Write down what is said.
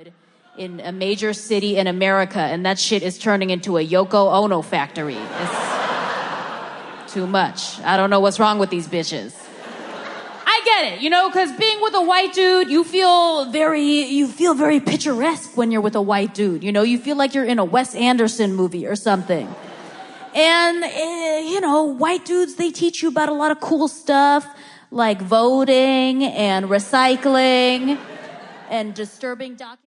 in a major city in America, and that shit is turning into a Yoko Ono factory. It's too much. I don't know what's wrong with these bitches. I get it, because being with a white dude, you feel very picturesque when you're with a white dude. You feel like you're in a Wes Anderson movie or something. And, white dudes, they teach you about a lot of cool stuff, like voting and recycling and disturbing documents.